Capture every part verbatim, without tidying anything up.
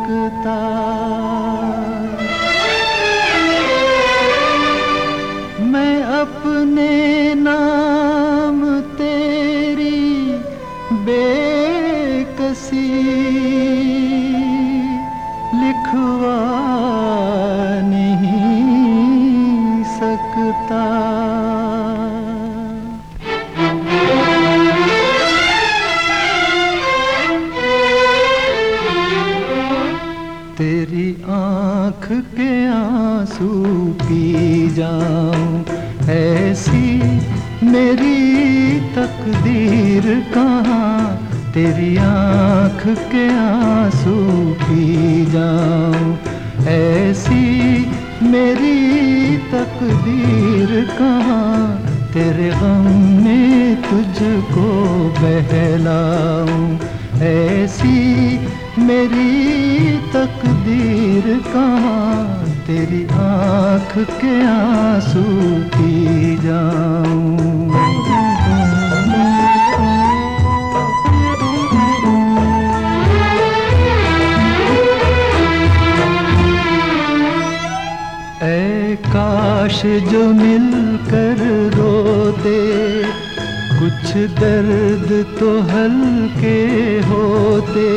सकता। मैं अपने नाम तेरी बेकसी लिखवा नहीं सकता। तेरी आँख के आंसू पी जाऊं, ऐसी मेरी तकदीर कहाँ। तेरी आँख के आंसू पी जाऊं, ऐसी मेरी तकदीर कहाँ। तेरे गम में तुझको बहलाऊं, ऐसी मेरी तकदीर कहाँ। तेरी आँख के आंसू पी जाऊं। ऐ काश जो मिलकर रो दे, कुछ दर्द तो हल्के होते।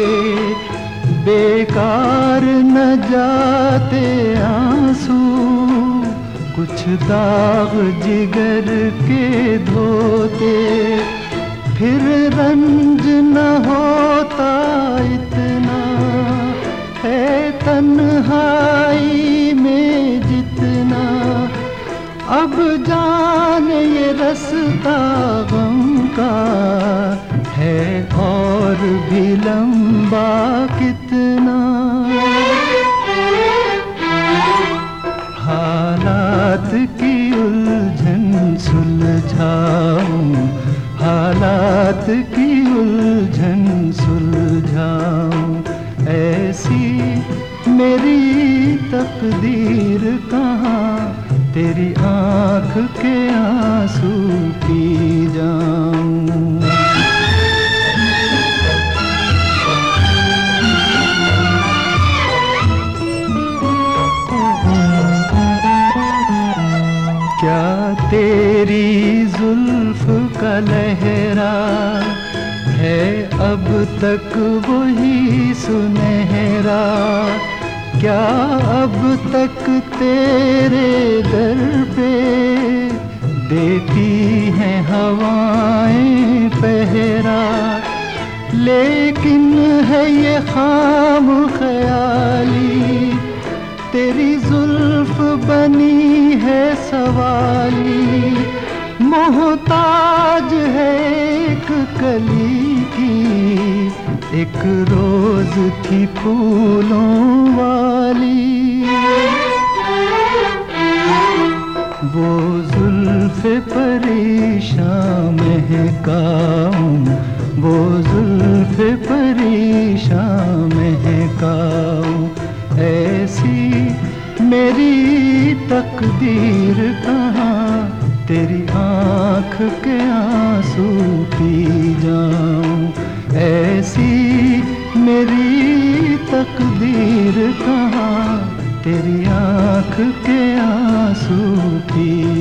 बेकार न जाते आंसू, कुछ दाग जिगर के धोते। फिर रंज न होता इतना, है तन्हाई में जितना। अब जान ये रास्ता गम का है और भी लंबा कितना। हालात की उलझन सुलझाऊं, हालात की उलझन सुलझाऊं। ऐसी मेरी तकदीर कहाँ। तेरी आँख के आंसू पी जाऊं। क्या तेरी जुल्फ का लहरा है अब तक वही सुनहरा। क्या अब तक तेरे दर पे देती हैं हवाएं पहरा। लेकिन है ये खाम ख्याली, तेरी जुल्फ बनी है सवाली। मोहताज है एक कली की, एक रोज थी फूलों वाली। वो जुल्फ़े परेशान महकाऊं, वो जुल्फ़े परेशान महकाऊं। ऐसी मेरी तकदीर कहाँ। तेरी आँख के आंसू पी जाऊं, ऐसी मेरी तकदीर कहाँ। तेरी आँख के आंसू पी